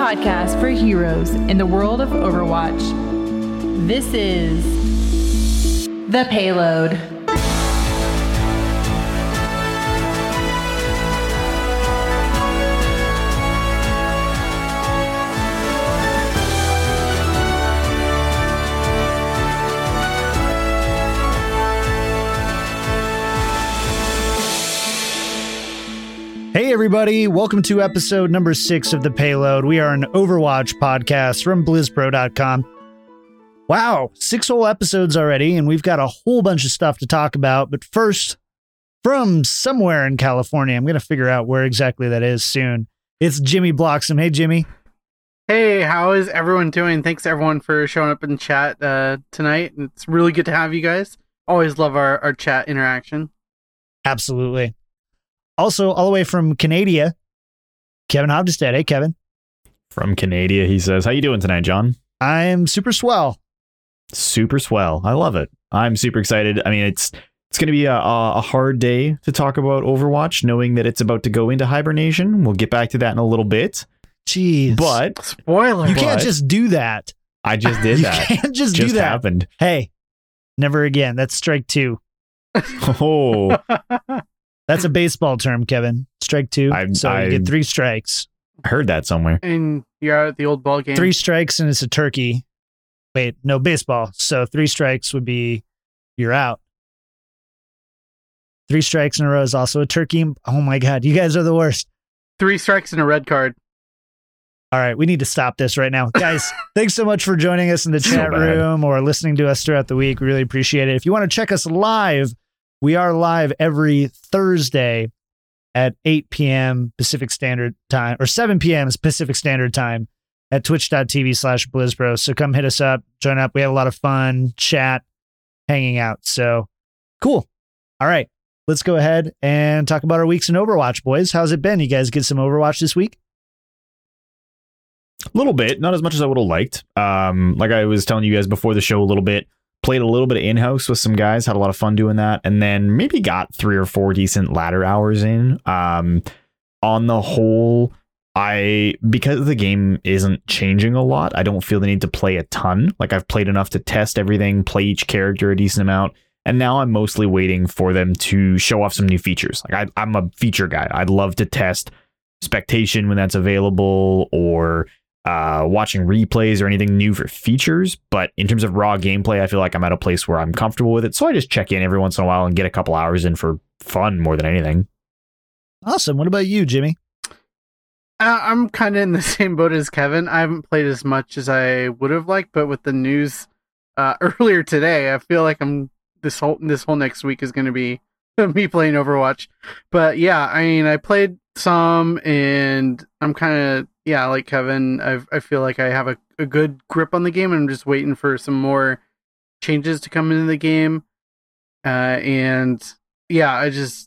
podcast for heroes in the world of Overwatch. This is The Payload. Hey everybody, welcome to episode number 6 of The Payload. We are an Overwatch podcast from BlizzPro.com. Wow, 6 whole episodes already, and we've got a whole bunch of stuff to talk about. But first, from somewhere in California, I'm going to figure out where exactly that is soon. It's Jimmy Bloxham. Hey, Jimmy. Hey, how is everyone doing? Thanks everyone for showing up in chat tonight. It's really good to have you guys. Always love our chat interaction. Absolutely. Also, all the way from Canada, Kevin Hobdestead. Hey, Kevin. From Canada, he says, how you doing tonight, John? I'm super swell. Super swell. I love it. I'm super excited. I mean, it's going to be a hard day to talk about Overwatch, knowing that it's about to go into hibernation. We'll get back to that in a little bit. Jeez. But spoiler. You can't just do that. I just did that. You can't just do that. Happened. Hey, never again. That's strike 2. Oh. That's a baseball term, Kevin. Strike 2. You get 3 strikes. I heard that somewhere. And you're out at the old ball game. 3 strikes and it's a turkey. Wait, no, baseball. So 3 strikes would be you're out. 3 strikes in a row is also a turkey. Oh my God, you guys are the worst. 3 strikes and a red card. All right, we need to stop this right now. Guys, thanks so much for joining us in the chat room or listening to us throughout the week. We really appreciate it. If you want to check us live, we are live every Thursday at 8 p.m. Pacific Standard Time, or 7 p.m. Pacific Standard Time at twitch.tv/BlizzPro. So come hit us up, join up. We have a lot of fun, chat, hanging out. So cool. All right, let's go ahead and talk about our weeks in Overwatch, boys. How's it been? You guys get some Overwatch this week? A little bit, not as much as I would have liked. Like I was telling you guys before the show a little bit, played a little bit of in-house with some guys, had a lot of fun doing that, and then maybe got 3 or 4 decent ladder hours in. On the whole, because the game isn't changing a lot, I don't feel the need to play a ton. Like I've played enough to test everything, play each character a decent amount, and now I'm mostly waiting for them to show off some new features. Like I'm a feature guy. I'd love to test Spectation when that's available, or watching replays or anything new for features. But in terms of raw gameplay, I feel like I'm at a place where I'm comfortable with it. So I just check in every once in a while and get a couple hours in for fun more than anything. Awesome. What about you, Jimmy? I'm kind of in the same boat as Kevin. I haven't played as much as I would have liked, but with the news earlier today, I feel like this whole next week is going to be me playing Overwatch. But yeah, I mean, I played some, and I'm kind of, like Kevin, I feel like I have a good grip on the game, and I'm just waiting for some more changes to come into the game. And yeah, I just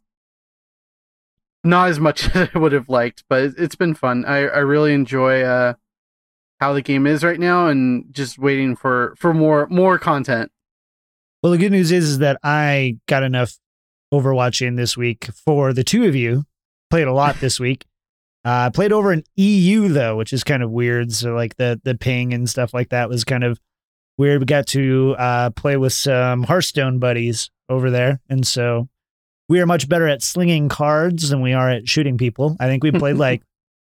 not as much as I would have liked, but it's been fun. I really enjoy how the game is right now, and just waiting for more content. Well, the good news is that I got enough Overwatch in this week for the two of you. Played a lot this week. Played over in EU though, which is kind of weird. So like the ping and stuff like that was kind of weird. We got to play with some Hearthstone buddies over there, and so we are much better at slinging cards than we are at shooting people. I think we played like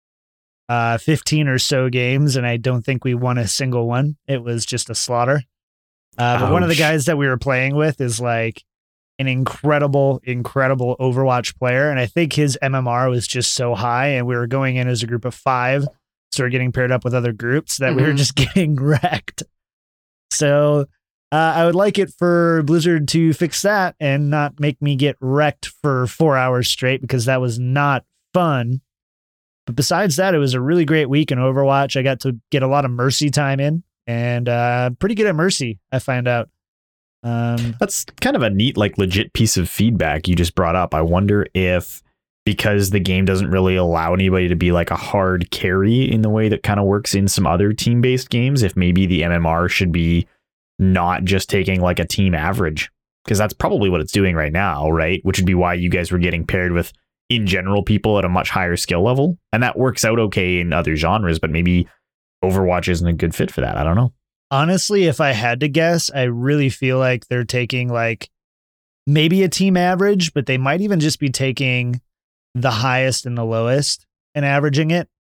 15 or so games, and I don't think we won a single one. It was just a slaughter. But one of the guys that we were playing with is like an incredible Overwatch player, and I think his MMR was just so high, and we were going in as a group of 5, so we're getting paired up with other groups that we were just getting wrecked. So I would like it for Blizzard to fix that and not make me get wrecked for 4 hours straight, because that was not fun. But besides that, it was a really great week in Overwatch. I got to get a lot of Mercy time in, and pretty good at Mercy, I find out. That's kind of a neat, like, legit piece of feedback you just brought up. I wonder if, because the game doesn't really allow anybody to be like a hard carry in the way that kind of works in some other team-based games, if maybe the MMR should be not just taking like a team average, because that's probably what it's doing right now, right? Which would be why you guys were getting paired with, in general, people at a much higher skill level. And that works out okay in other genres, but maybe Overwatch isn't a good fit for that. I don't know. Honestly, if I had to guess, I really feel like they're taking like maybe a team average, but they might even just be taking the highest and the lowest and averaging it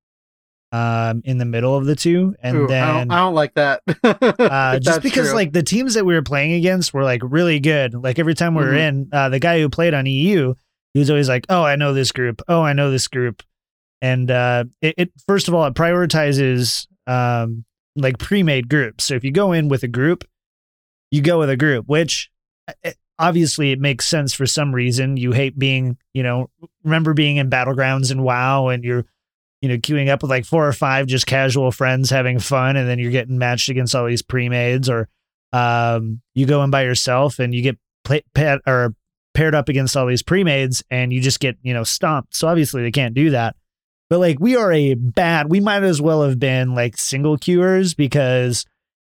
in the middle of the two. And Ooh, then I don't like that. just because true. like the teams that we were playing against were like really good. Like every time we were in, the guy who played on EU, he was always like, oh, I know this group. Oh, I know this group. And it first of all, it prioritizes like pre-made groups. So if you go in with a group, you go with a group, which obviously it makes sense for some reason. You hate being, remember being in Battlegrounds and WoW and you're, queuing up with like 4 or 5 just casual friends having fun, and then you're getting matched against all these pre-mades, or you go in by yourself and you get paired up against all these pre-mades and you just get, stomped. So obviously they can't do that. But like we might as well have been like single queuers because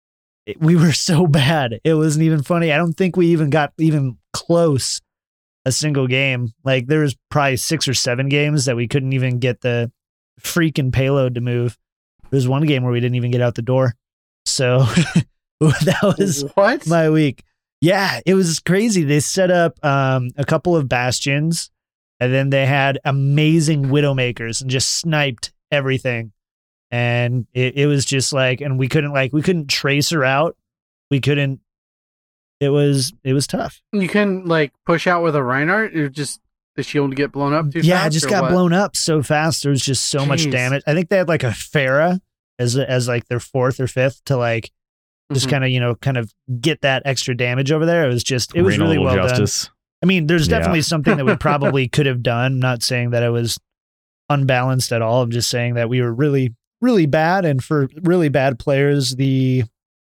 we were so bad. It wasn't even funny. I don't think we even got even close a single game. Like there was probably 6 or 7 games that we couldn't even get the freaking payload to move. There's one game where we didn't even get out the door. So that was my week. Yeah, it was crazy. They set up a couple of bastions, and then they had amazing Widowmakers and just sniped everything. And it was just like, and we couldn't trace her out. We couldn't. It was tough. You can like push out with a Reinhardt, or just the shield get blown up too fast? Yeah, it just got blown up so fast. There was just so much damage. I think they had like a Pharah as like their 4th or 5th to like just kind of get that extra damage over there. It was really well done. I mean, there's definitely something that we probably could have done. I'm not saying that it was unbalanced at all. I'm just saying that we were really, really bad. And for really bad players, the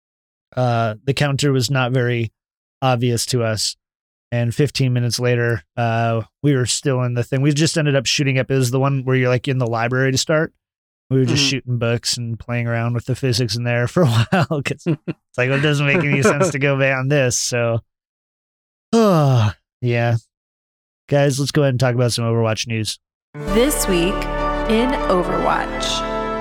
counter was not very obvious to us. And 15 minutes later, we were still in the thing. We just ended up shooting up. It was the one where you're like in the library to start. We were just shooting books and playing around with the physics in there for a while. Cause it's like, it doesn't make any sense to go beyond this. So, yeah. Guys, let's go ahead and talk about some Overwatch news. This week in Overwatch.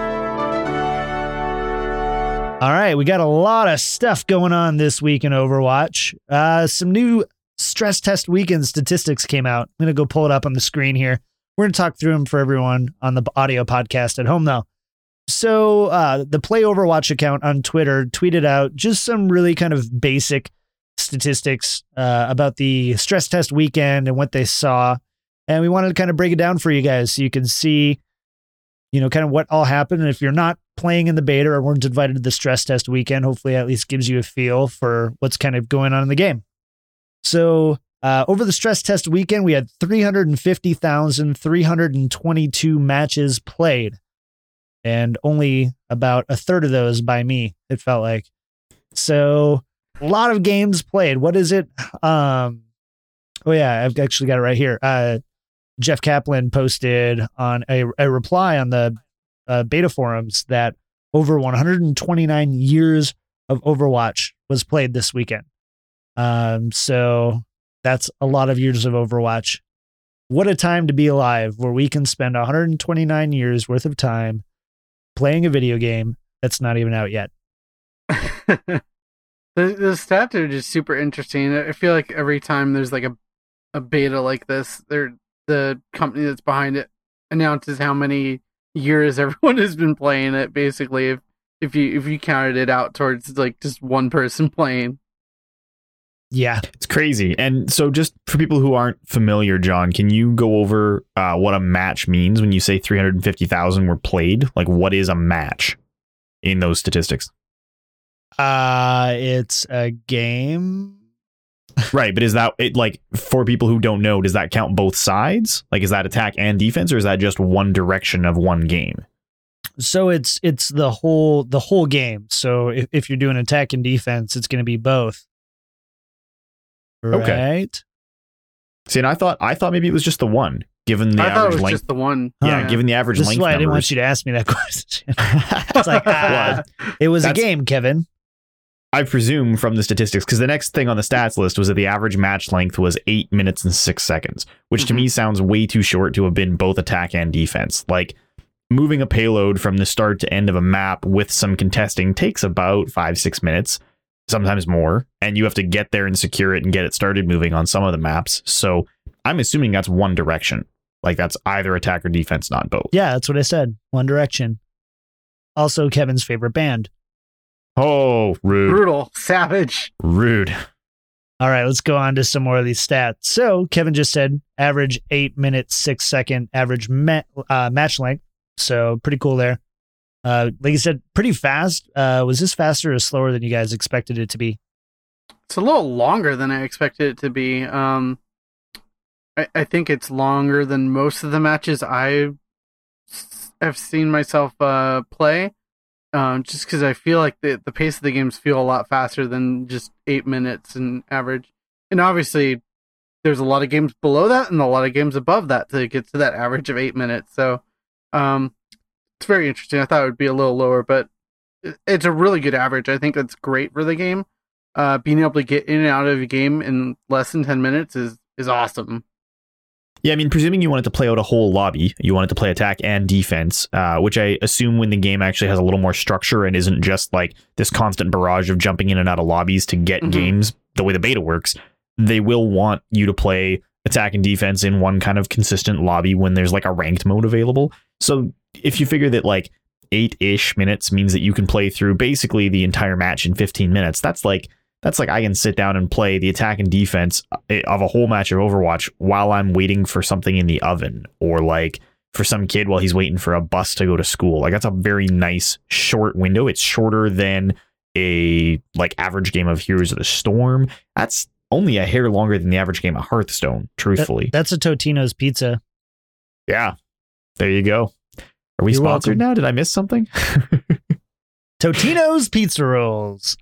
All right, we got a lot of stuff going on this week in Overwatch. Some new stress test weekend statistics came out. I'm going to go pull it up on the screen here. We're going to talk through them for everyone on the audio podcast at home, though. So the Play Overwatch account on Twitter tweeted out just some really kind of basic statistics about the stress test weekend and what they saw. And we wanted to kind of break it down for you guys so you can see, kind of what all happened. And if you're not playing in the beta or weren't invited to the stress test weekend, hopefully at least gives you a feel for what's kind of going on in the game. So over the stress test weekend, we had 350,322 matches played, and only about a third of those by me, it felt like. So a lot of games played. What is it? Oh yeah, I've actually got it right here. Jeff Kaplan posted on a reply on the beta forums that over 129 years of Overwatch was played this weekend. So that's a lot of years of Overwatch. What a time to be alive, where we can spend 129 years worth of time playing a video game that's not even out yet. The stats are just super interesting. I feel like every time there's like a beta like this, the company that's behind it announces how many years everyone has been playing it. Basically, if you counted it out towards like just one person playing. Yeah, it's crazy. And so just for people who aren't familiar, John, can you go over what a match means when you say 350,000 were played? Like, what is a match in those statistics? It's a game. Right, but is that it? Like, for people who don't know, does that count both sides? Like, is that attack and defense, or is that just one direction of one game? So it's the whole game. So if you're doing attack and defense, it's going to be both. Right. Okay. See, and I thought maybe it was just the one, given the average length. Just the one. Yeah, given the average length. This is why I didn't want you to ask me that question. It's like, it was a game, Kevin. I presume from the statistics, because the next thing on the stats list was that the average match length was 8 minutes and 6 seconds, which to me sounds way too short to have been both attack and defense. Like, moving a payload from the start to end of a map with some contesting takes about 5-6 minutes, sometimes more, and you have to get there and secure it and get it started moving on some of the maps. So I'm assuming that's one direction. Like that's either attack or defense, not both. Yeah, that's what I said. One Direction. Also Kevin's favorite band. Oh, rude. Brutal. Savage. Rude. All right, let's go on to some more of these stats. So Kevin just said average 8 minutes, 6 second average match length. So pretty cool there. Like you said, pretty fast. Was this faster or slower than you guys expected it to be? It's a little longer than I expected it to be. I think it's longer than most of the matches I have seen myself play. Just because I feel like the pace of the games feel a lot faster than just 8 minutes in average. And obviously, there's a lot of games below that and a lot of games above that to get to that average of 8 minutes. So it's very interesting. I thought it would be a little lower, but it's a really good average. I think that's great for the game. Being able to get in and out of a game in less than 10 minutes is awesome. Yeah, I mean, presuming you wanted to play out a whole lobby, you wanted to play attack and defense, which I assume when the game actually has a little more structure and isn't just like this constant barrage of jumping in and out of lobbies to get games the way the beta works, they will want you to play attack and defense in one kind of consistent lobby when there's like a ranked mode available. So if you figure that like 8-ish minutes means that you can play through basically the entire match in 15 minutes, that's like I can sit down and play the attack and defense of a whole match of Overwatch while I'm waiting for something in the oven, or like for some kid while he's waiting for a bus to go to school. Like that's a very nice short window. It's shorter than a like average game of Heroes of the Storm. That's only a hair longer than the average game of Hearthstone, truthfully. That's a Totino's pizza. Yeah. There you go. Are we You're sponsored welcome. now? Did I miss something? Totino's pizza rolls.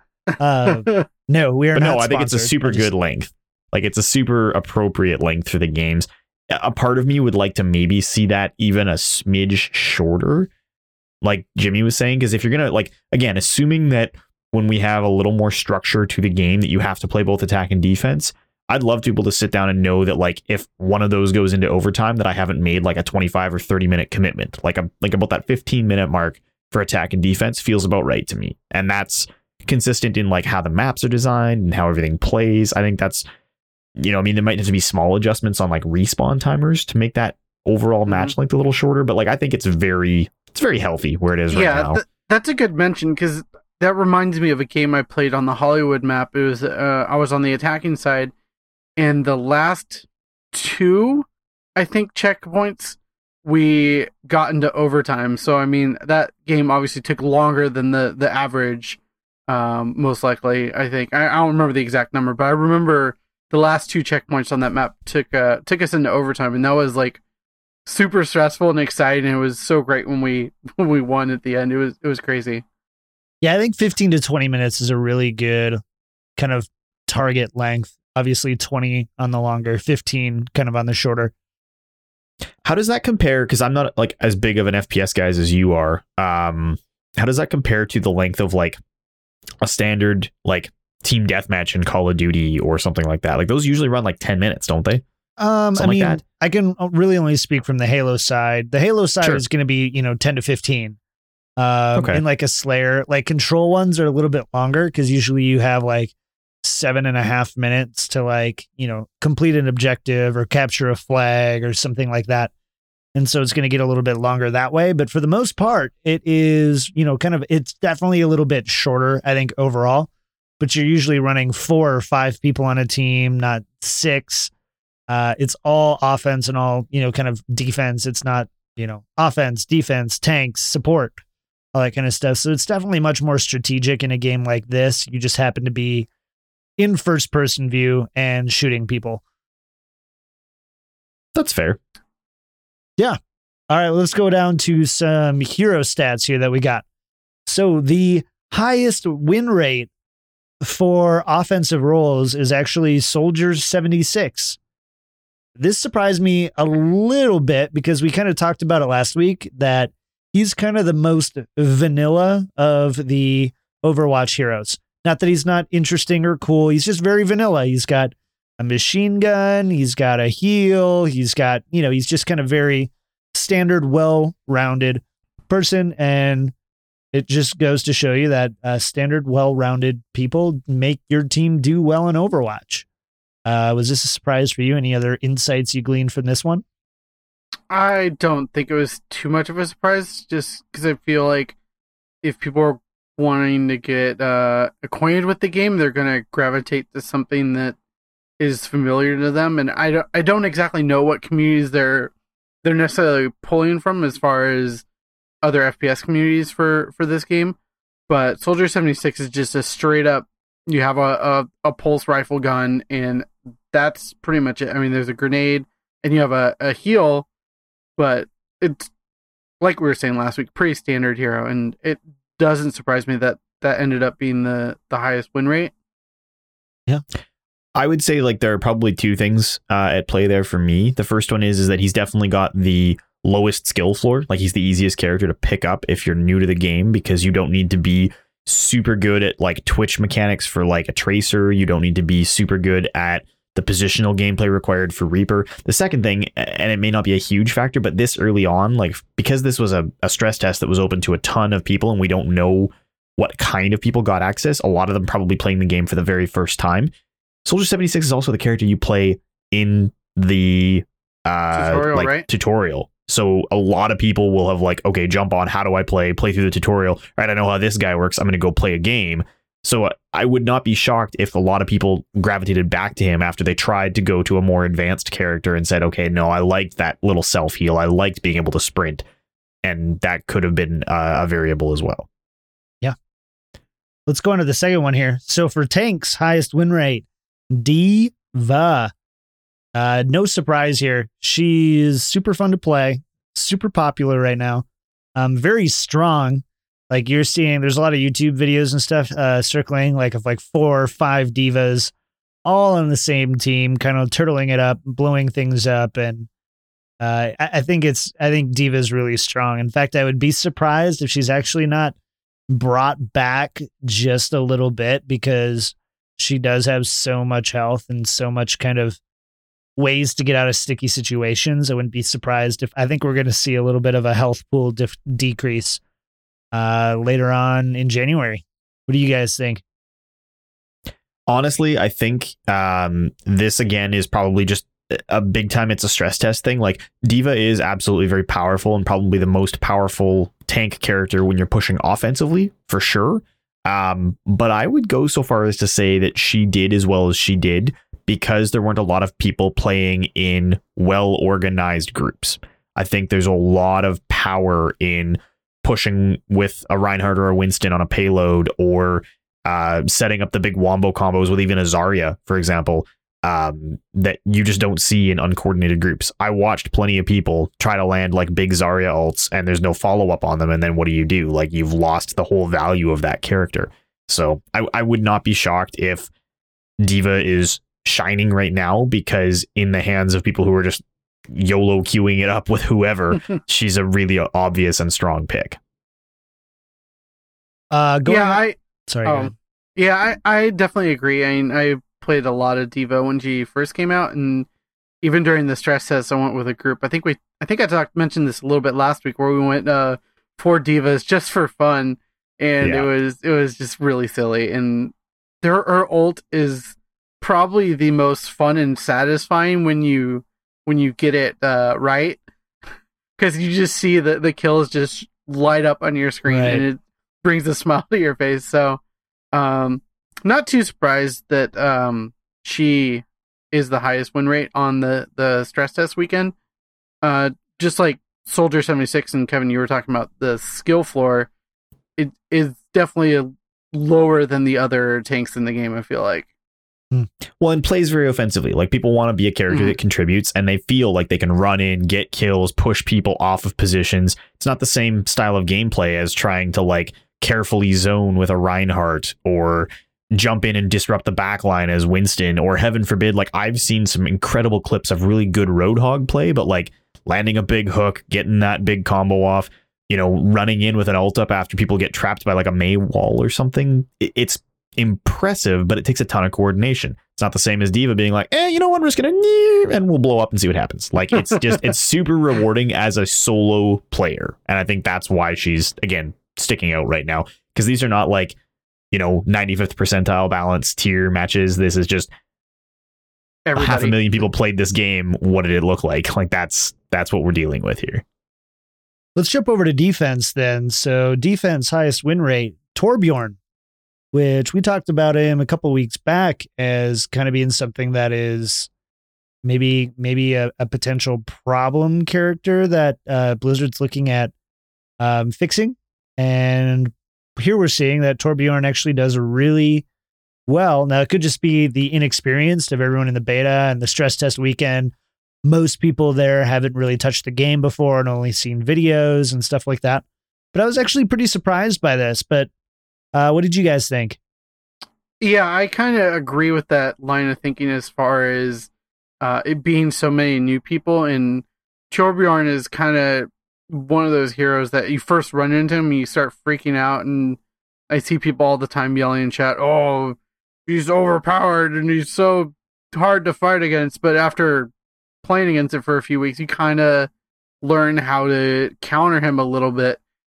No, we are But not no, I think it's a sponsored. super good length. Like it's a super appropriate length for the games. A part of me would like to maybe see that even a smidge shorter, like Jimmy was saying, because if you're going to, like, again, assuming that when we have a little more structure to the game that you have to play both attack and defense, I'd love to be able to sit down and know that like if one of those goes into overtime that I haven't made like a 25 or 30 minute commitment. Like about that 15-minute mark for attack and defense feels about right to me. And that's consistent in like how the maps are designed and how everything plays. I think that's, you know, I mean, there might have to be small adjustments on like respawn timers to make that overall match length a little shorter, but like I think it's very healthy where it is right now. That's a good mention, because that reminds me of a game I played on the Hollywood map. It was I was on the attacking side, and the last 2, I think, checkpoints we got into overtime. So I mean, that game obviously took longer than the average. Most likely, I think. I don't remember the exact number, but I remember the last 2 checkpoints on that map took us into overtime, and that was like super stressful and exciting. It was so great when we won at the end. It was crazy. Yeah, I think 15 to 20 minutes is a really good kind of target length. Obviously 20 on the longer, 15 kind of on the shorter. How does that compare? Because I'm not like as big of an FPS guys as you are. How does that compare to the length of like a standard like team deathmatch in Call of Duty or something like that? Like those usually run like 10 minutes, don't they? I Something mean, like that. I can really only speak from the Halo side. The Halo side Sure. is going to be, 10 to 15. Okay. And like a Slayer, like Control ones are a little bit longer because usually you have like 7.5 minutes to like, complete an objective or capture a flag or something like that. And so it's going to get a little bit longer that way. But for the most part, it is, it's definitely a little bit shorter, I think, overall. But you're usually running 4 or 5 people on a team, not 6. It's all offense and all, kind of defense. It's not, offense, defense, tanks, support, all that kind of stuff. So it's definitely much more strategic in a game like this. You just happen to be in first person view and shooting people. That's fair. Yeah. All right, let's go down to some hero stats here that we got. So the highest win rate for offensive roles is actually Soldiers 76. This surprised me a little bit because we kind of talked about it last week that he's kind of the most vanilla of the Overwatch heroes. Not that he's not interesting or cool. He's just very vanilla. He's got a machine gun. He's got a heal. He's got, he's just kind of very standard, well-rounded person, and it just goes to show you that standard, well-rounded people make your team do well in Overwatch. Was this a surprise for you? Any other insights you gleaned from this one? I don't think it was too much of a surprise, just because I feel like if people are wanting to get acquainted with the game, they're going to gravitate to something that is familiar to them. And I don't exactly know what communities they're necessarily pulling from as far as other FPS communities for this game. But Soldier 76 is just a straight up, you have a pulse rifle gun, and that's pretty much it. I mean, there's a grenade, and you have a heal, but it's, like we were saying last week, pretty standard hero, and it doesn't surprise me that ended up being the highest win rate. Yeah. I would say like there are probably two things at play there for me. The first one is that he's definitely got the lowest skill floor. Like he's the easiest character to pick up if you're new to the game, because you don't need to be super good at like twitch mechanics for like a Tracer. You don't need to be super good at the positional gameplay required for Reaper. The second thing, and it may not be a huge factor, but this early on, like because this was a stress test that was open to a ton of people and we don't know what kind of people got access, a lot of them probably playing the game for the very first time. Soldier 76 is also the character you play in the tutorial, like, right? tutorial. So a lot of people will have like, okay, jump on, how do I play through the tutorial? All right, I know how this guy works. I'm going to go play a game. So I would not be shocked if a lot of people gravitated back to him after they tried to go to a more advanced character and said, okay, no, I liked that little self heal. I liked being able to sprint. And that could have been a variable as well. Yeah. Let's go on to the second one here. So for tanks, highest win rate, D.Va. No surprise here. She is super fun to play, super popular right now. Very strong. Like you're seeing, there's a lot of YouTube videos and stuff circling, like of like 4 or 5 divas all on the same team, kind of turtling it up, blowing things up, and I think D.Va is really strong. In fact, I would be surprised if she's actually not brought back just a little bit, because she does have so much health and so much kind of ways to get out of sticky situations. I wouldn't be surprised if, I think we're going to see a little bit of a health pool decrease later on in January. What do you guys think? Honestly, I think this again is probably just a big time. It's a stress test thing. Like D.Va is absolutely very powerful and probably the most powerful tank character when you're pushing offensively, for sure. But I would go so far as to say that she did as well as she did because there weren't a lot of people playing in well-organized groups. I think there's a lot of power in pushing with a Reinhardt or a Winston on a payload, or setting up the big wombo combos with even a Zarya, for example, that you just don't see in uncoordinated groups. I watched plenty of people try to land like big Zarya ults and there's no follow-up on them, and then what do? Like, you've lost the whole value of that character. So I would not be shocked if D.Va is shining right now, because in the hands of people who are just YOLO queuing it up with whoever, she's a really obvious and strong pick. I definitely agree. I mean, I played a lot of D.Va when she first came out, and even during the stress test, I went with a group. I think I mentioned this a little bit last week, where we went 4 divas just for fun, and it was just really silly. And her ult is probably the most fun and satisfying when you get it right, because you just see the kills just light up on your screen, right, and it brings a smile to your face. So not too surprised that she is the highest win rate on the stress test weekend. Just like Soldier 76 and Kevin, you were talking about the skill floor, it is definitely lower than the other tanks in the game, I feel like. Well, and plays very offensively. Like, people want to be a character that contributes, and they feel like they can run in, get kills, push people off of positions. It's not the same style of gameplay as trying to like carefully zone with a Reinhardt, or jump in and disrupt the backline as Winston, or heaven forbid, like I've seen some incredible clips of really good Roadhog play, but like landing a big hook, getting that big combo off, running in with an ult up after people get trapped by like a Mei wall or something. It's impressive, but it takes a ton of coordination. It's not the same as D.Va being like, you know what, we're just gonna and we'll blow up and see what happens. Like, it's just it's super rewarding as a solo player, and I think that's why she's again sticking out right now, because these are not like, 95th percentile balance tier matches. This is just Everybody. 500,000 people played this game. What did it look like? Like, that's what we're dealing with here. Let's jump over to defense then. So defense highest win rate, Torbjorn, which we talked about him a couple weeks back as kind of being something that is maybe a potential problem character that Blizzard's looking at fixing. And here we're seeing that Torbjorn actually does really well. Now, it could just be the inexperienced of everyone in the beta and the stress test weekend. Most people there haven't really touched the game before and only seen videos and stuff like that. But I was actually pretty surprised by this. But what did you guys think? Yeah, I kind of agree with that line of thinking as far as it being so many new people. And Torbjorn is kind of one of those heroes that you first run into him and you start freaking out. And I see people all the time yelling in chat, "Oh, he's overpowered and he's so hard to fight against." But after playing against it for a few weeks, you kind of learn how to counter him a little bit.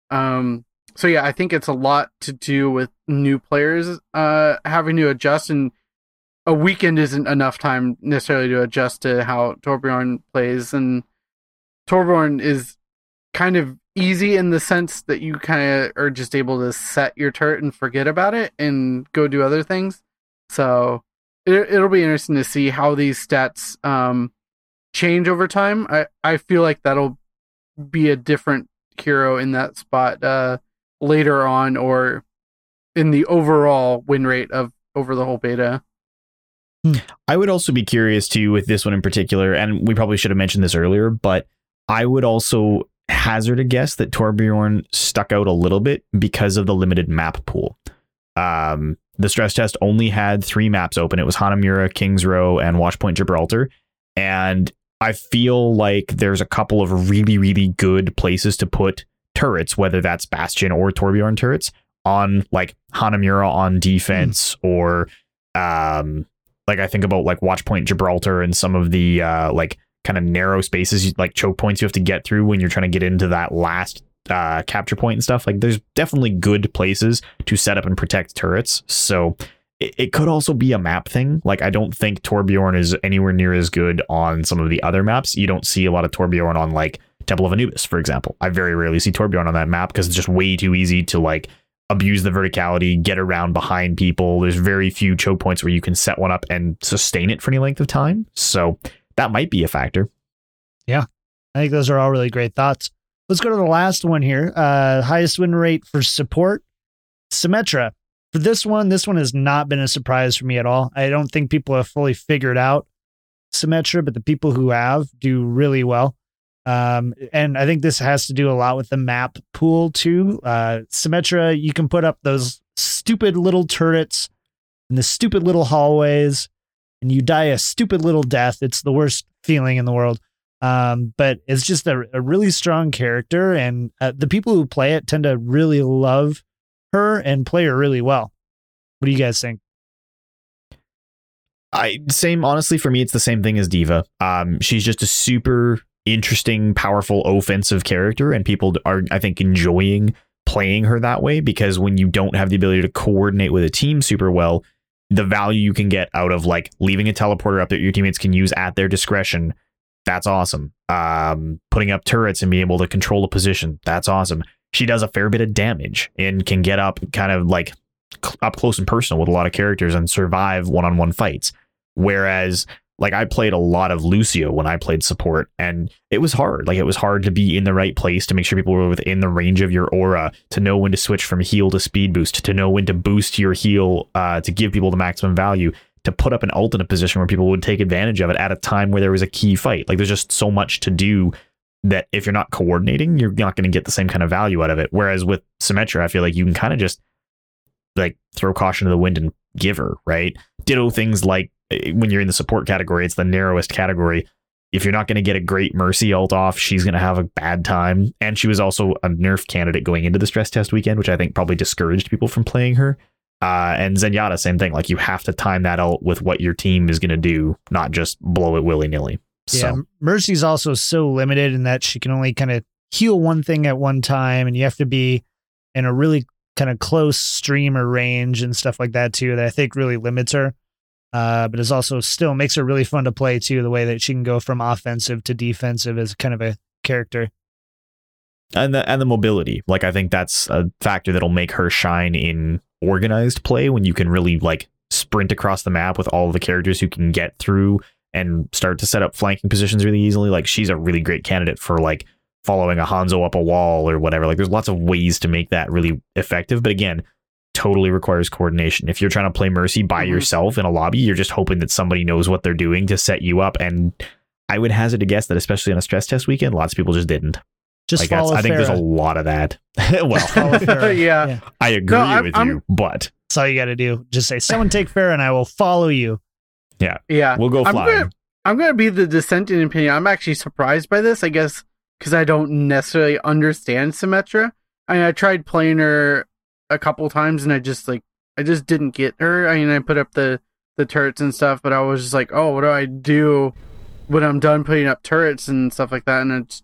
So yeah, I think it's a lot to do with new players having to adjust, and a weekend isn't enough time necessarily to adjust to how Torbjorn plays. And Torbjorn is kind of easy in the sense that you kind of are just able to set your turret and forget about it and go do other things. So it'll be interesting to see how these stats change over time. I feel like that'll be a different hero in that spot later on, or in the overall win rate of over the whole beta. I would also be curious too with this one in particular, and we probably should have mentioned this earlier, but I would also hazard a guess that Torbjorn stuck out a little bit because of the limited map pool. The stress test only had 3 maps open. It was Hanamura, Kings Row, and Watchpoint Gibraltar. And I feel like there's a couple of really, really good places to put turrets, whether that's Bastion or Torbjorn turrets, on like Hanamura on defense, or like I think about like Watchpoint Gibraltar and some of the like kind of narrow spaces, like choke points you have to get through when you're trying to get into that last capture point and stuff. Like, there's definitely good places to set up and protect turrets. So it could also be a map thing. Like, I don't think Torbjorn is anywhere near as good on some of the other maps. You don't see a lot of Torbjorn on like Temple of Anubis, for example. I very rarely see Torbjorn on that map because it's just way too easy to like abuse the verticality, get around behind people. There's very few choke points where you can set one up and sustain it for any length of time. So that might be a factor. Yeah, I think those are all really great thoughts. Let's go to the last one here. Highest win rate for support, Symmetra. For this one has not been a surprise for me at all. I don't think people have fully figured out Symmetra, but the people who have do really well. And I think this has to do a lot with the map pool too. Symmetra, you can put up those stupid little turrets in the stupid little hallways, and you die a stupid little death. It's the worst feeling in the world. But it's just a really strong character, and the people who play it tend to really love her and play her really well. What do you guys think? Honestly, for me, it's the same thing as D.Va. She's just a super interesting, powerful, offensive character, and people are, I think, enjoying playing her that way, because when you don't have the ability to coordinate with a team super well, the value you can get out of like leaving a teleporter up that your teammates can use at their discretion, that's awesome. Putting up turrets and being able to control a position, that's awesome. She does a fair bit of damage and can get up kind of like up close and personal with a lot of characters and survive one-on-one fights. Whereas like I played a lot of Lucio when I played support, and it was hard. Like, it was hard to be in the right place to make sure people were within the range of your aura, to know when to switch from heal to speed boost, to know when to boost your heal to give people the maximum value, to put up an ult in a position where people would take advantage of it at a time where there was a key fight. Like, there's just so much to do that if you're not coordinating, you're not going to get the same kind of value out of it. Whereas with Symmetra, I feel like you can kind of just like throw caution to the wind and give her, right? Ditto things like when you're in the support category, it's the narrowest category. If you're not going to get a great Mercy ult off, she's going to have a bad time. And she was also a nerf candidate going into the stress test weekend, which I think probably discouraged people from playing her. And Zenyatta, same thing. Like you have to time that out with what your team is going to do, not just blow it willy nilly. Yeah, So Mercy's also so limited in that she can only kind of heal one thing at one time, and you have to be in a really kind of close streamer range and stuff like that too, that I think really limits her. But it's also still makes her really fun to play too, the way that she can go from offensive to defensive as kind of a character. and the mobility, like I think that's a factor that'll make her shine in organized play when you can really like sprint across the map with all of the characters who can get through and start to set up flanking positions really easily. Like she's a really great candidate for like following a Hanzo up a wall or whatever. Like there's lots of ways to make that really effective. But again, totally requires coordination. If you're trying to play Mercy by yourself in a lobby, you're just hoping that somebody knows what they're doing to set you up. And I would hazard to guess that especially on a stress test weekend, lots of people just didn't. Just Like follow I think there's a Farah. lot of that. Well, Follow Farah. Yeah. I agree No, with you, but That's all you got to do. Just say, someone take Farah and I will follow you. Yeah. we'll go flying. I'm gonna be the dissenting opinion. I'm actually surprised by this, I guess, because I don't necessarily understand Symmetra. I mean, I tried playing her a couple times, and I just didn't get her. I mean, I put up the turrets and stuff, but I was just like, oh, what do I do when I'm done putting up turrets and stuff like that? And it's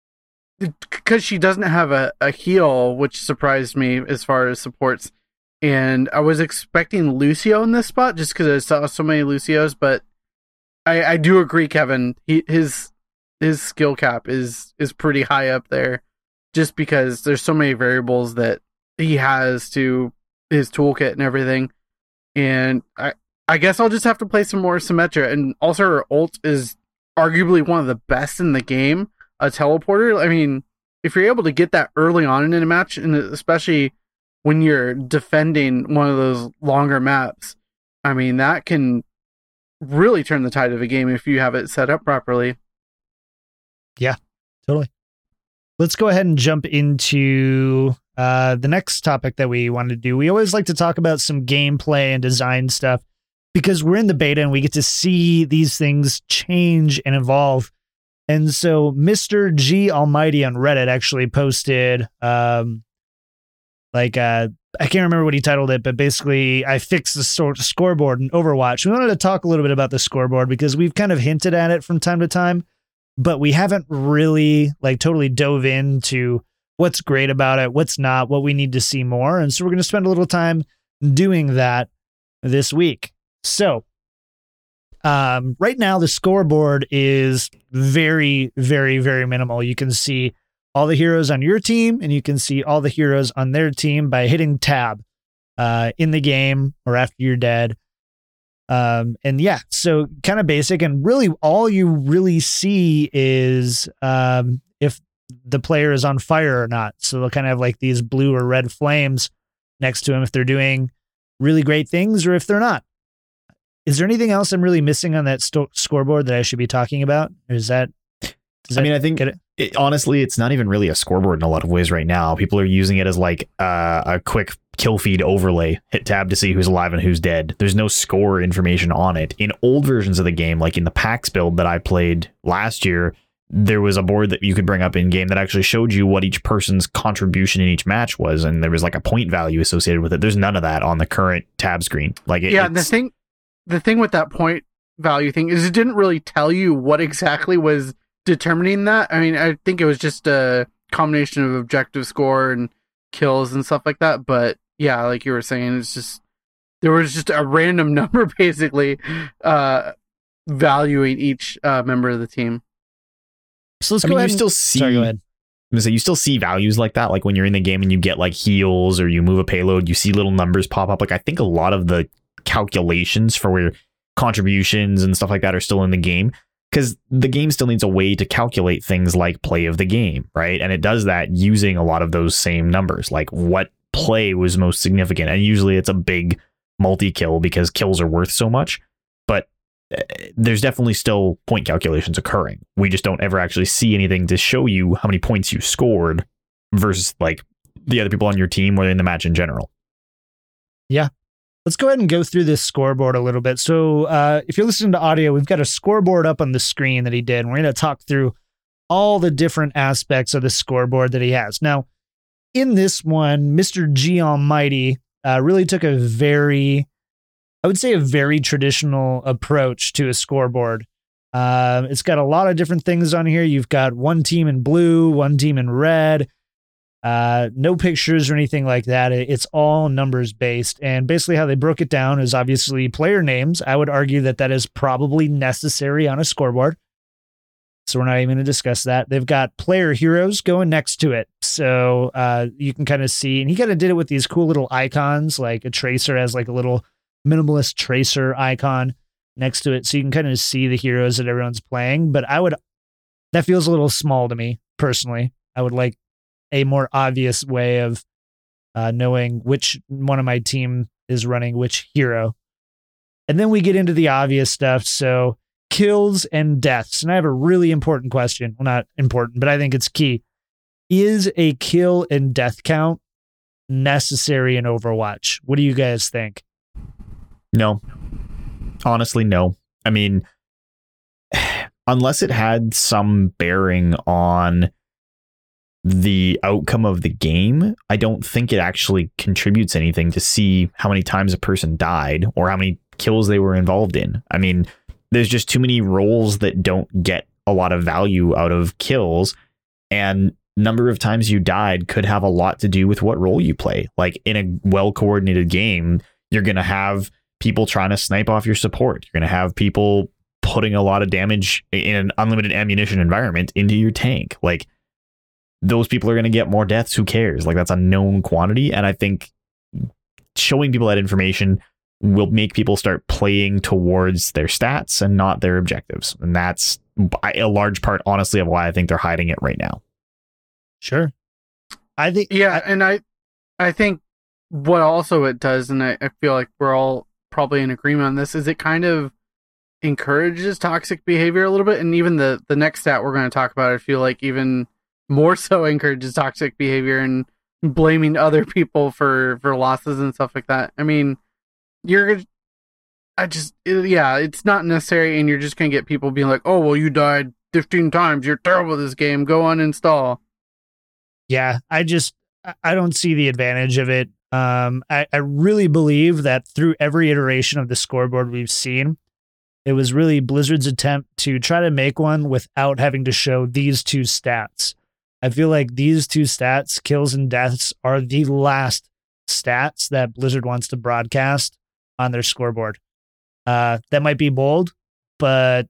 because she doesn't have a heal, which surprised me as far as supports. And I was expecting Lucio in this spot just because I saw so many Lucios, but I do agree, Kevin. His skill cap is pretty high up there, just because there's so many variables that he has to his toolkit and everything. And I guess I'll just have to play some more Symmetra. And also her ult is arguably one of the best in the game, a teleporter. I mean, if you're able to get that early on in a match, and especially when you're defending one of those longer maps, I mean, that can really turn the tide of a game if you have it set up properly. Totally. Let's go ahead and jump into the next topic that we wanted to do. We always like to talk about some gameplay and design stuff because we're in the beta and we get to see these things change and evolve. And so Mr. G Almighty on Reddit actually posted I can't remember what he titled it, but basically I fixed the scoreboard in Overwatch. We wanted to talk a little bit about the scoreboard because we've kind of hinted at it from time to time, but we haven't really like totally dove into what's great about it, what's not, what we need to see more. And so we're going to spend a little time doing that this week. So right now the scoreboard is very, very, very minimal. You can see all the heroes on your team, and you can see all the heroes on their team by hitting tab in the game or after you're dead. And yeah, so kind of basic, and really all you really see is if the player is on fire or not. So they'll kind of have like these blue or red flames next to them if they're doing really great things or if they're not. Is there anything else I'm really missing on that scoreboard that I should be talking about? Or is that? I mean, I think honestly, it's not even really a scoreboard in a lot of ways right now. People are using it as like a quick kill feed overlay. Hit tab to see who's alive and who's dead. There's no score information on it. In old versions of the game, like in the PAX build that I played last year, there was a board that you could bring up in game that actually showed you what each person's contribution in each match was, and there was like a point value associated with it. There's none of that on the current tab screen. Like the thing with that point value thing is it didn't really tell you what exactly was determining that. I mean, I think it was just a combination of objective score and kills and stuff like that. But yeah, like you were saying, it's just there was just a random number basically valuing each member of the team. So let's I go mean, ahead. you still see. Sorry, go ahead. So you still see values like that, like when you're in the game and you get like heals or you move a payload, you see little numbers pop up. Like I think a lot of the calculations for where contributions and stuff like that are still in the game, because the game still needs a way to calculate things like play of the game, right? And it does that using a lot of those same numbers, like what play was most significant. And usually it's a big multi-kill because kills are worth so much. But there's definitely still point calculations occurring. We just don't ever actually see anything to show you how many points you scored versus like the other people on your team or in the match in general. Yeah. Let's go ahead and go through this scoreboard a little bit. So if you're listening to audio, we've got a scoreboard up on the screen that he did, and we're going to talk through all the different aspects of the scoreboard that he has. Now, in this one, Mr. G Almighty really took a very traditional approach to a scoreboard. It's got a lot of different things on here. You've got one team in blue, one team in red, no pictures or anything like that. It's all numbers based. And basically how they broke it down is obviously player names. I would argue that is probably necessary on a scoreboard. So we're not even going to discuss that. They've got player heroes going next to it. So you can kind of see, and he kind of did it with these cool little icons, like a tracer has like a little minimalist tracer icon next to it. So you can kind of see the heroes that everyone's playing. But that feels a little small to me personally. I would like a more obvious way of knowing which one of my team is running which hero. And then we get into the obvious stuff. So kills and deaths. And I have a really important question. Well, not important, but I think it's key. Is a kill and death count necessary in Overwatch? What do you guys think? No. Honestly, no. I mean, unless it had some bearing on the outcome of the game, I don't think it actually contributes anything to see how many times a person died or how many kills they were involved in. I mean, there's just too many roles that don't get a lot of value out of kills, and number of times you died could have a lot to do with what role you play. Like in a well-coordinated game, you're going to have people trying to snipe off your support. You're going to have people putting a lot of damage in an unlimited ammunition environment into your tank. Like those people are going to get more deaths. Who cares? Like that's a known quantity. And I think showing people that information will make people start playing towards their stats and not their objectives. And that's a large part, honestly, of why I think they're hiding it right now. Sure. I think, and I think what also it does, and I feel like we're all probably in agreement on this, is it kind of encourages toxic behavior a little bit. And even the next stat we're going to talk about, I feel like even more so encourages toxic behavior and blaming other people for losses and stuff like that. I mean, it's not necessary, and you're just going to get people being like, oh, well, you died 15 times. You're terrible at this game. Go uninstall. Yeah, I don't see the advantage of it. I really believe that through every iteration of the scoreboard we've seen, it was really Blizzard's attempt to try to make one without having to show these two stats. I feel like these two stats, kills and deaths, are the last stats that Blizzard wants to broadcast on their scoreboard. That might be bold, but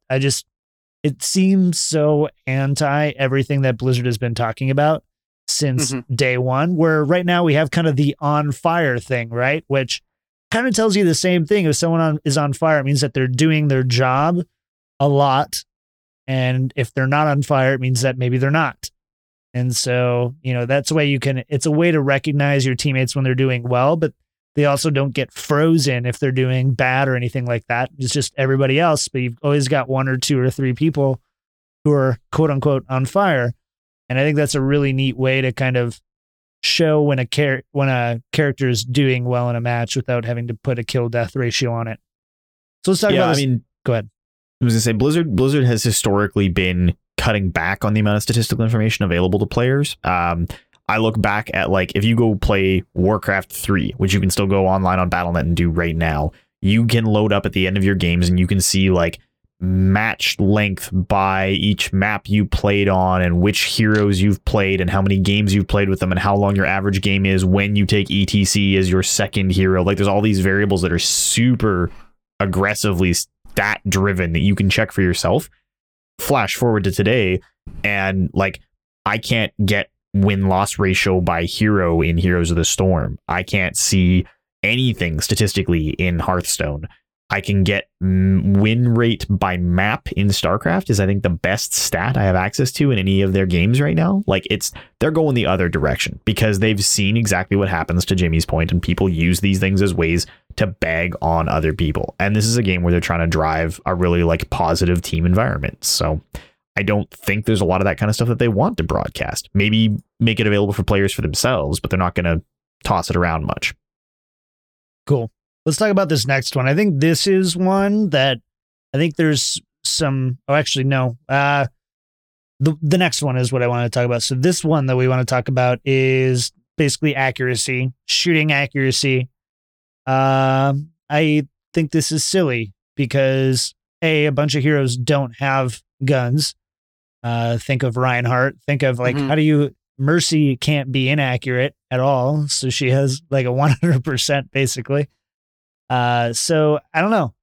it seems so anti everything that Blizzard has been talking about since day one, where right now we have kind of the on fire thing, right? Which kind of tells you the same thing. If someone is on fire, it means that they're doing their job a lot. And if they're not on fire, it means that maybe they're not. And so, that's a way it's a way to recognize your teammates when they're doing well, but they also don't get frozen if they're doing bad or anything like that. It's just everybody else, but you've always got one or two or three people who are quote unquote on fire. And I think that's a really neat way to kind of show when a character is doing well in a match without having to put a kill death ratio on it. So let's talk about this. Go ahead. I was going to say Blizzard has historically been cutting back on the amount of statistical information available to players. I look back at, like, if you go play Warcraft 3, which you can still go online on Battle.net and do right now, you can load up at the end of your games and you can see like match length by each map you played on and which heroes you've played and how many games you've played with them and how long your average game is when you take ETC as your second hero. Like there's all these variables that are super aggressively stat driven that you can check for yourself. Flash forward to today, and like I can't get win-loss ratio by hero in Heroes of the Storm. I can't see anything statistically in Hearthstone. I can get win rate by map in StarCraft is, I think, the best stat I have access to in any of their games right now. Like they're going the other direction because they've seen exactly what happens, to Jimmy's point, and people use these things as ways to bag on other people. And this is a game where they're trying to drive a really like positive team environment. So I don't think there's a lot of that kind of stuff that they want to broadcast. Maybe make it available for players for themselves, but they're not going to toss it around much. Cool. Let's talk about this next one. I think this is one that I think there's some. Oh, actually, no. The next one is what I want to talk about. So this one that we want to talk about is basically accuracy, shooting accuracy. I think this is silly because a bunch of heroes don't have guns. Think of Reinhardt. Think of like, Mhm. how do you, Mercy can't be inaccurate at all. So she has like a 100% basically. So I don't know.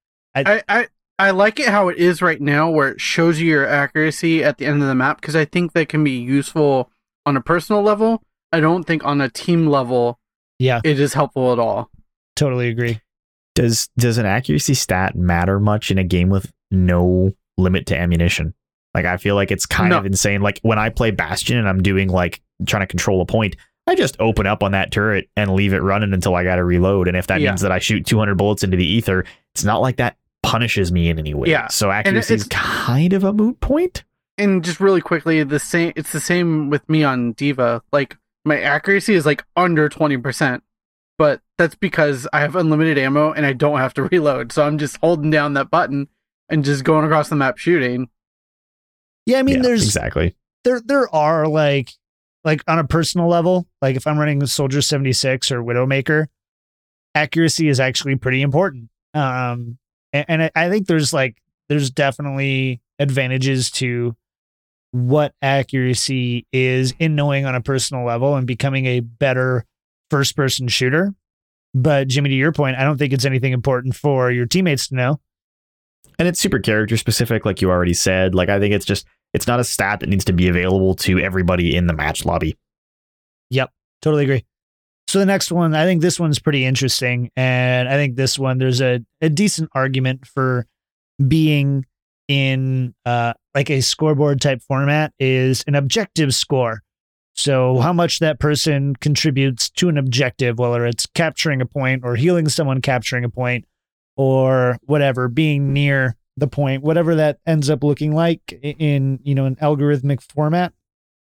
I like it how it is right now, where it shows you your accuracy at the end of the map, because I think that can be useful on a personal level. I don't think on a team level, Yeah, it is helpful at all. totally agree. Does an accuracy stat matter much in a game with no limit to ammunition? Like, I feel like it's kind of insane. Like when I play Bastion and I'm doing like trying to control a point, I just open up on that turret and leave it running until I got to reload. And if that means that I shoot 200 bullets into the ether, it's not like that punishes me in any way. Yeah. So accuracy is kind of a moot point. And just really quickly, it's the same with me on Diva. Like my accuracy is like under 20%, but that's because I have unlimited ammo and I don't have to reload. So I'm just holding down that button and just going across the map shooting. Yeah, I mean, there's exactly there are like on a personal level, like if I'm running Soldier 76 or Widowmaker, accuracy is actually pretty important. And I think there's definitely advantages to what accuracy is in knowing on a personal level and becoming a better first person shooter. But Jimmy, to your point, I don't think it's anything important for your teammates to know. And it's super character specific, like you already said. Like, I think it's not a stat that needs to be available to everybody in the match lobby. Yep, totally agree. So the next one, I think this one's pretty interesting. And I think this one, there's a decent argument for being in like a scoreboard type format, is an objective score. So how much that person contributes to an objective, whether it's capturing a point or healing someone capturing a point or whatever, being near the point, whatever that ends up looking like in, an algorithmic format.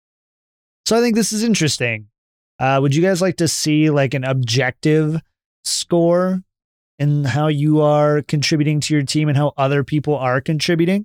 So I think this is interesting. Would you guys like to see like an objective score in how you are contributing to your team and how other people are contributing?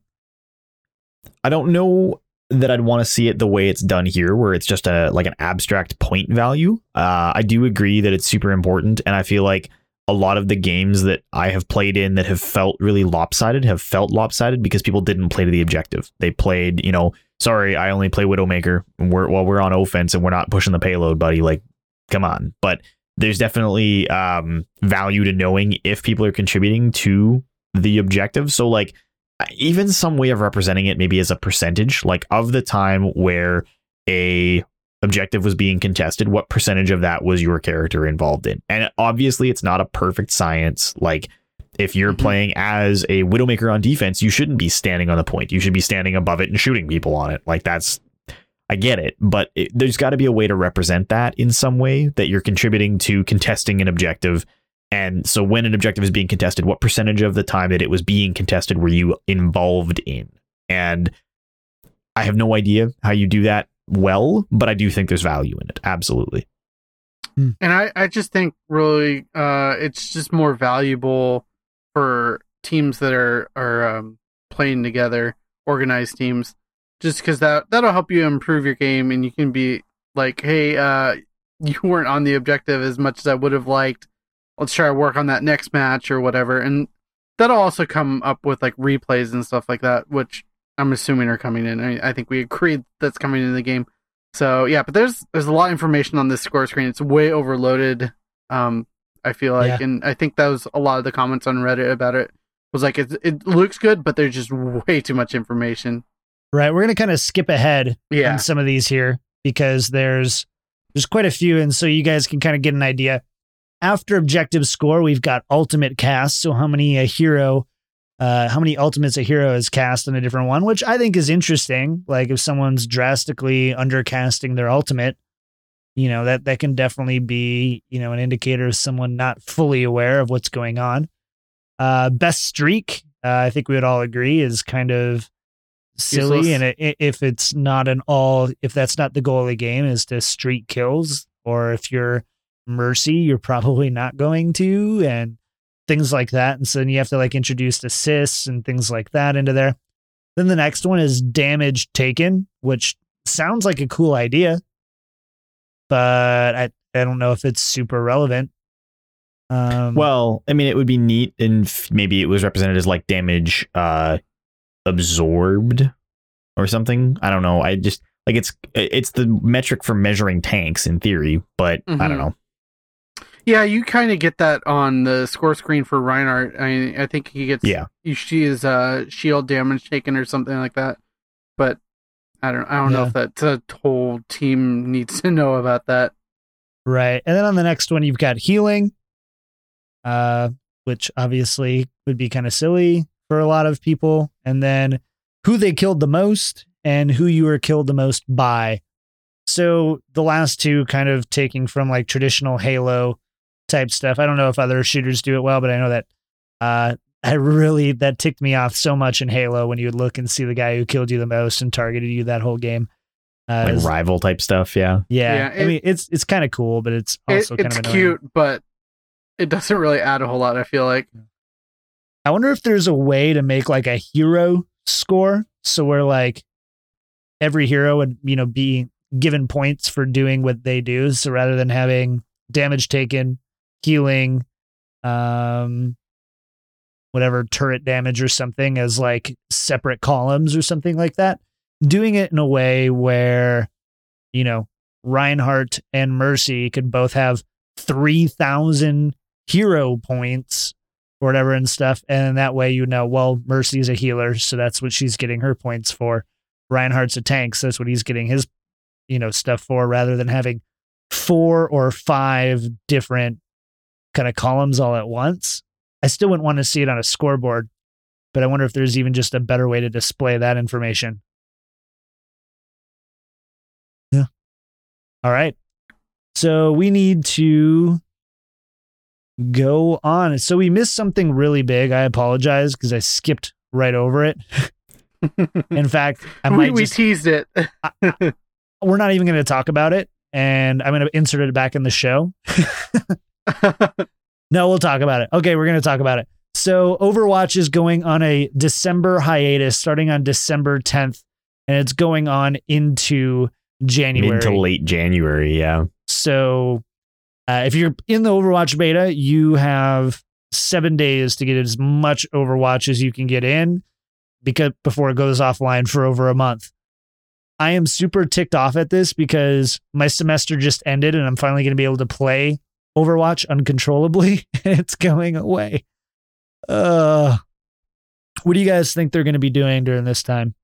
I don't know that I'd want to see it the way it's done here, where it's just like an abstract point value. I do agree that it's super important, and I feel like a lot of the games that I have played in that have felt really lopsided have felt lopsided because people didn't play to the objective. They played, sorry, I only play Widowmaker we're on offense and we're not pushing the payload, buddy. Like, come on. But there's definitely value to knowing if people are contributing to the objective. So like even some way of representing it maybe as a percentage, like of the time where a objective was being contested, what percentage of that was your character involved in? And obviously it's not a perfect science. Like if you're playing as a Widowmaker on defense, you shouldn't be standing on the point. You should be standing above it and shooting people on it. Like I get it, but there's got to be a way to represent that in some way, that you're contributing to contesting an objective. And so when an objective is being contested, what percentage of the time that it was being contested were you involved in? And I have no idea how you do that well, but I do think there's value in it. Absolutely. And I just think really it's just more valuable for teams that are playing together, organized teams, just because that'll help you improve your game, and you can be like, hey, you weren't on the objective as much as I would have liked. Let's try to work on that next match or whatever. And that'll also come up with like replays and stuff like that, which I'm assuming are coming in. I think we agreed that's coming in the game. So yeah, but there's a lot of information on this score screen. It's way overloaded. I feel like, and I think that was a lot of the comments on Reddit about it. Was like it looks good, but there's just way too much information. Right, we're gonna kind of skip ahead on some of these here because there's quite a few, and so you guys can kind of get an idea. After objective score, we've got ultimate cast. So how many ultimates a hero is cast in a different one, which I think is interesting. Like if someone's drastically undercasting their ultimate, that can definitely be, an indicator of someone not fully aware of what's going on. Best streak, I think we would all agree, is kind of silly. Useless. And if that's not the goal of the game, is to streak kills, or if you're Mercy, you're probably not going to, and things like that. And so then you have to like introduce assists and things like that into there. Then the next one is damage taken, which sounds like a cool idea, but I don't know if it's super relevant. Well, I mean, it would be neat, and maybe it was represented as like damage absorbed or something. I don't know. I just like it's the metric for measuring tanks in theory, but I don't know. Yeah, you kind of get that on the score screen for Reinhardt. I think he gets she is shield damage taken or something like that. But I don't know if that the whole team needs to know about that. Right. And then on the next one you've got healing, which obviously would be kind of silly for a lot of people. And then who they killed the most and who you were killed the most by. So the last two kind of taking from like traditional Halo type stuff. I don't know if other shooters do it well, but I know that that ticked me off so much in Halo when you would look and see the guy who killed you the most and targeted you that whole game. Like rival type stuff, yeah. I mean, it's kind of cool, but it's also kind of annoying. Cute, but it doesn't really add a whole lot, I feel like. I wonder if there's a way to make like a hero score, so where like every hero would, be given points for doing what they do. So rather than having damage taken, healing, whatever, turret damage or something as like separate columns or something like that, doing it in a way where, Reinhardt and Mercy could both have 3,000 hero points or whatever and stuff. And that way, well, Mercy's a healer, so that's what she's getting her points for. Reinhardt's a tank, so that's what he's getting his, stuff for, rather than having 4 or 5 different kind of columns all at once. I still wouldn't want to see it on a scoreboard, but I wonder if there's even just a better way to display that information. Yeah. All right. So we need to go on. So we missed something really big. I apologize because I skipped right over it. In fact, we teased it. We're not even going to talk about it, and I'm going to insert it back in the show. No, we'll talk about it. Okay, we're going to talk about it. So Overwatch is going on a December hiatus starting on December 10th, and it's going on into January. Mid to late January, yeah. So if you're in the Overwatch beta, you have 7 days to get as much Overwatch as you can get in before it goes offline for over a month. I am super ticked off at this because my semester just ended and I'm finally going to be able to play Overwatch uncontrollably. It's going away. What do you guys think they're going to be doing during this time?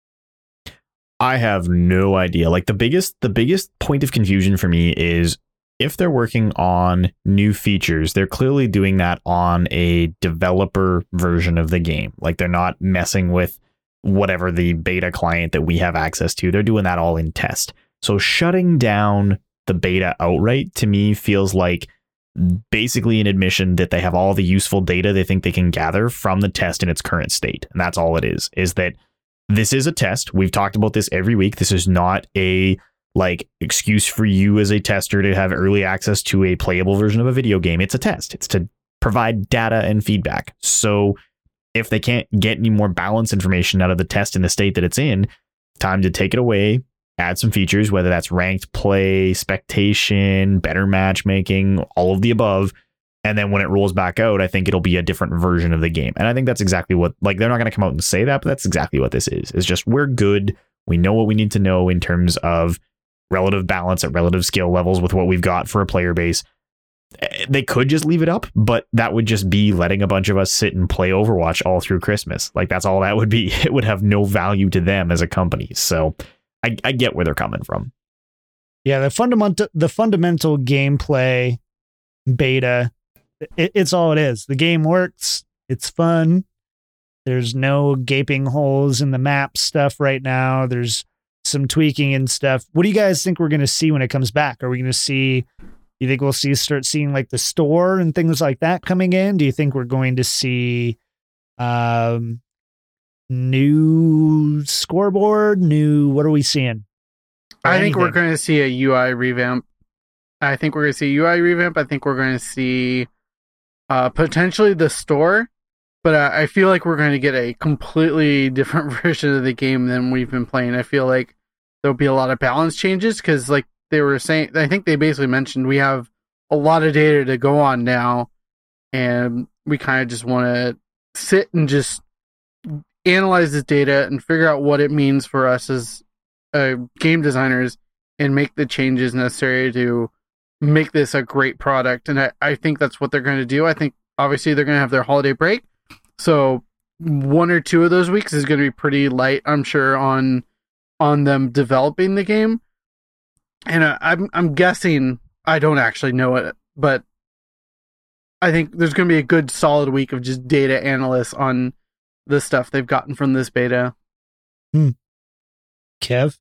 I have no idea. Like the biggest point of confusion for me is if they're working on new features, they're clearly doing that on a developer version of the game. Like they're not messing with whatever the beta client that we have access to. They're doing that all in test. So shutting down the beta outright to me feels like basically an admission that they have all the useful data they think they can gather from the test in its current state. And that's all it is that this is a test. We've talked about this every week. This is not a excuse for you as a tester to have early access to a playable version of a video game. It's a test. It's to provide data and feedback. So if they can't get any more balance information out of the test in the state that it's in, time to take it away, add some features, whether that's ranked play, spectation, better matchmaking, all of the above. And then when it rolls back out, I think it'll be a different version of the game. And I think that's exactly what, they're not going to come out and say that, but that's exactly what this is. It's just, we're good. We know what we need to know in terms of relative balance at relative skill levels with what we've got for a player base. They could just leave it up, but that would just be letting a bunch of us sit and play Overwatch all through Christmas. That's all that would be. It would have no value to them as a company. So I get where they're coming from. Yeah, the fundamental gameplay beta, it's all it is. The game works. It's fun. There's no gaping holes in the map stuff right now. There's some tweaking and stuff. What do you guys think we're going to see when it comes back? Are we going to see... You think we'll start seeing the store and things like that coming in? Do you think we're going to see new scoreboard? What are we seeing? I think we're going to see a UI revamp. I think we're going to see potentially the store, but I feel like we're going to get a completely different version of the game than we've been playing. I feel like there'll be a lot of balance changes because they were saying, I think they basically mentioned we have a lot of data to go on now and we kind of just want to sit and just analyze this data and figure out what it means for us as game designers and make the changes necessary to make this a great product. And I think that's what they're going to do. I think obviously they're going to have their holiday break, so 1 or 2 of those weeks is going to be pretty light, I'm sure, on them developing the game. And I'm guessing, I don't actually know it, but I think there's going to be a good solid week of just data analysts on the stuff they've gotten from this beta. Kev?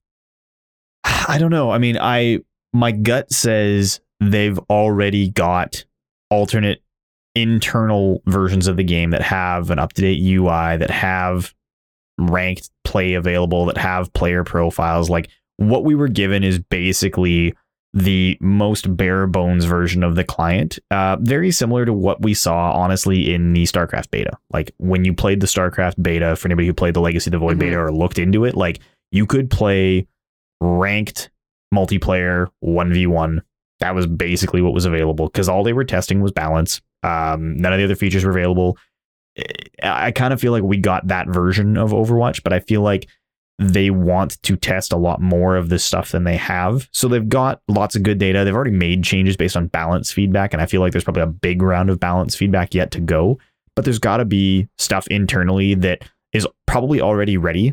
I don't know. I mean, my gut says they've already got alternate internal versions of the game that have an up-to-date UI, that have ranked play available, that have player profiles. Like, what we were given is basically the most bare bones version of the client, very similar to what we saw, honestly, in the StarCraft beta. Like, when you played the StarCraft beta, for anybody who played the Legacy of the Void beta or looked into it, like, you could play ranked multiplayer 1v1. That was basically what was available, because all they were testing was balance. None of the other features were available. I kind of feel like we got that version of Overwatch, but I feel like they want to test a lot more of this stuff than they have. So they've got lots of good data. They've already made changes based on balance feedback, and I feel like there's probably a big round of balance feedback yet to go. But there's got to be stuff internally that is probably already ready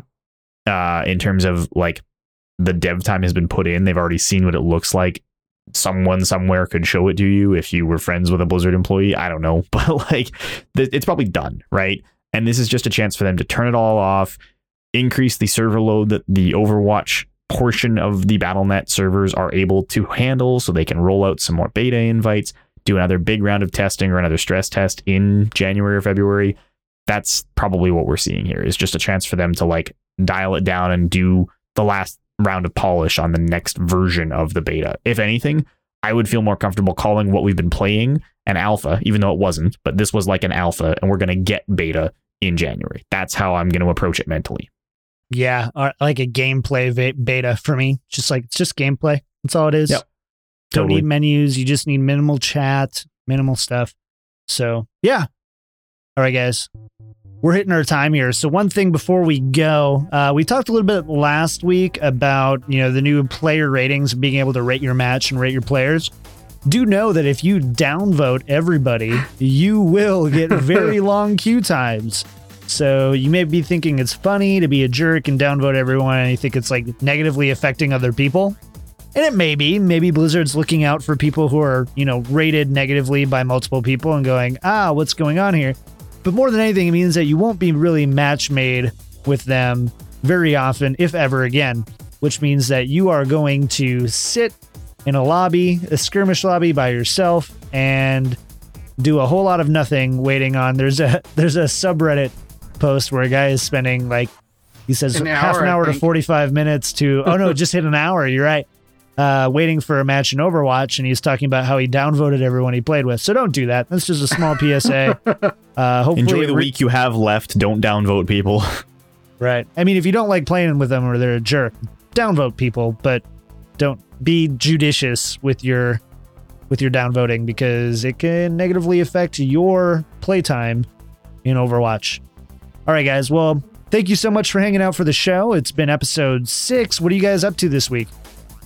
in terms of, like, the dev time has been put in. They've already seen what it looks like. Someone somewhere could show it to you if you were friends with a Blizzard employee. I don't know, but like, it's probably done, right? And this is just a chance for them to turn it all off, increase the server load that the Overwatch portion of the Battle.net servers are able to handle, so they can roll out some more beta invites, do another big round of testing or another stress test in January or February. That's probably what we're seeing here, is just a chance for them to, like, dial it down and do the last round of polish on the next version of the beta. If anything, I would feel more comfortable calling what we've been playing an alpha, even though it wasn't, but this was like an alpha, and we're going to get beta in January. That's how I'm going to approach it mentally. Yeah, like a gameplay beta for me. Just like, it's just gameplay. That's all it is. Yep. Don't need menus. You just need minimal chat, minimal stuff. So, yeah. All right, guys. We're hitting our time here. So one thing before we go, we talked a little bit last week about, the new player ratings, being able to rate your match and rate your players. Do know that if you downvote everybody, you will get very long queue times. So you may be thinking it's funny to be a jerk and downvote everyone, and you think it's like negatively affecting other people. And it may be. Maybe Blizzard's looking out for people who are, rated negatively by multiple people and going, what's going on here? But more than anything, it means that you won't be really match made with them very often, if ever again, which means that you are going to sit in a lobby, a skirmish lobby by yourself, and do a whole lot of nothing waiting on. There's a subreddit post where a guy is spending, like, he says half an hour to 45 minutes to, just hit an hour. You're right. Waiting for a match in Overwatch, and he's talking about how he downvoted everyone he played with. So don't do that. That's just a small PSA. Hopefully enjoy the week you have left. Don't downvote people. Right. I mean, if you don't like playing with them or they're a jerk, downvote people, but don't be judicious with your downvoting, because it can negatively affect your playtime in Overwatch. All right, guys. Well, thank you so much for hanging out for the show. It's been episode 6. What are you guys up to this week?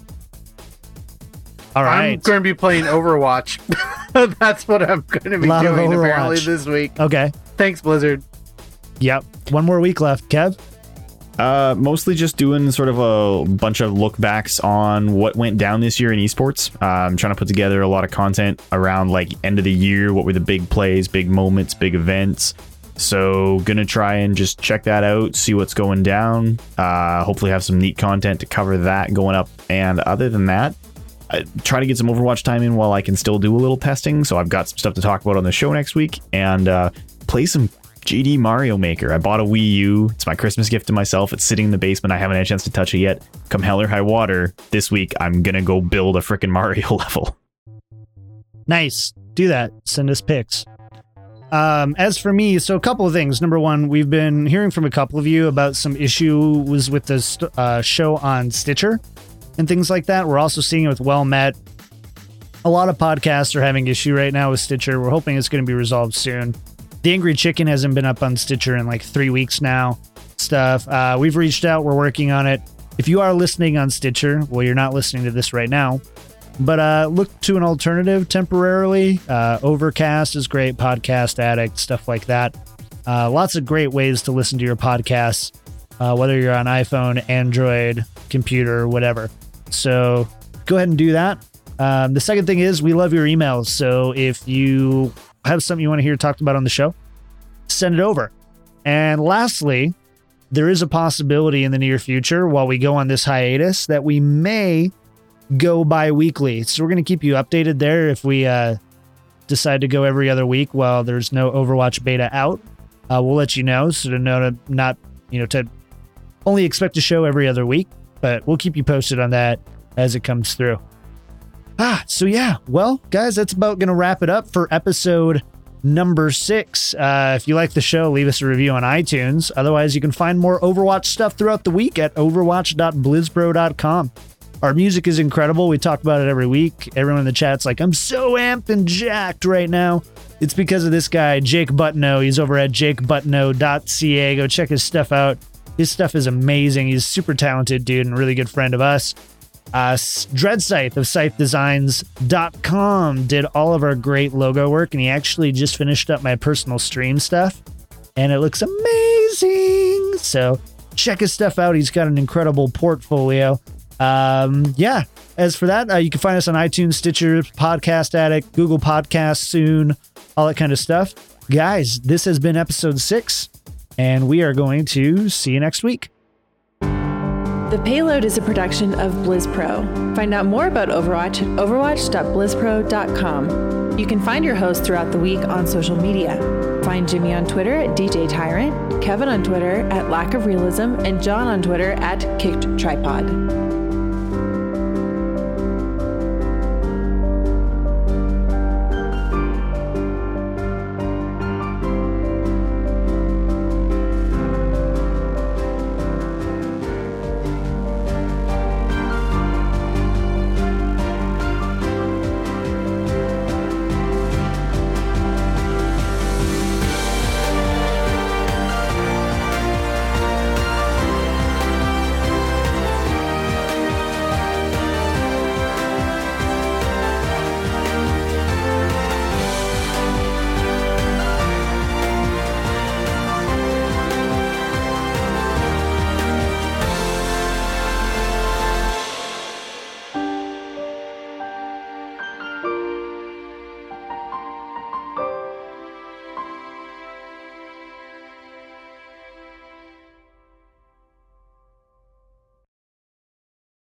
All right. I'm going to be playing Overwatch. That's what I'm going to be doing apparently this week. Okay. Thanks, Blizzard. Yep. One more week left. Kev? Mostly just doing sort of a bunch of look backs on what went down this year in esports. I'm trying to put together a lot of content around, like, end of the year. What were the big plays, big moments, big events? So gonna try and just check that out, see what's going down. Hopefully have some neat content to cover that going up. And other than that, I try to get some Overwatch time in while I can still do a little testing. So I've got some stuff to talk about on the show next week, and play some GD Mario Maker. I bought a Wii U. It's my Christmas gift to myself. It's sitting in the basement. I haven't had a chance to touch it yet. Come hell or high water, this week I'm gonna go build a freaking Mario level. Nice. Do that. Send us pics. As for me, so a couple of things. Number one, we've been hearing from a couple of you about some issues with the show on Stitcher and things like that. We're also seeing it with Well Met. A lot of podcasts are having issue right now with Stitcher. We're hoping it's going to be resolved soon. The Angry Chicken hasn't been up on Stitcher in like 3 weeks now. We've reached out. We're working on it. If you are listening on Stitcher, well, you're not listening to this right now, but look to an alternative temporarily. Overcast is great, Podcast Addict, stuff like that. Lots of great ways to listen to your podcasts, whether you're on iPhone, Android, computer, whatever. So go ahead and do that. The second thing is we love your emails. So if you have something you want to hear talked about on the show, send it over. And lastly, there is a possibility in the near future while we go on this hiatus that we may go bi-weekly. So we're going to keep you updated there if we decide to go every other week while there's no Overwatch beta out. We'll let you know, so to only expect a show every other week, but we'll keep you posted on that as it comes through. So yeah, well, guys, that's about going to wrap it up for episode number 6. If you like the show, leave us a review on iTunes. Otherwise, you can find more Overwatch stuff throughout the week at overwatch.blizzpro.com. Our music is incredible. We talk about it every week. Everyone in the chat's like, I'm so amped and jacked right now. It's because of this guy, Jake Butno. He's over at jakebutno.ca. Go check his stuff out. His stuff is amazing. He's a super talented dude and a really good friend of us. Dreadscythe of scythedesigns.com did all of our great logo work, and he actually just finished up my personal stream stuff, and it looks amazing. So check his stuff out. He's got an incredible portfolio. As for that, you can find us on iTunes, Stitcher, Podcast Addict, Google Podcasts soon, all that kind of stuff. Guys, this has been episode 6, and we are going to see you next week. The Payload is a production of BlizzPro. Find out more about Overwatch at overwatch.blizzpro.com. You can find your host throughout the week on social media. Find Jimmy on Twitter at DJ Tyrant, Kevin on Twitter at Lack of Realism, and John on Twitter at Kicked Tripod.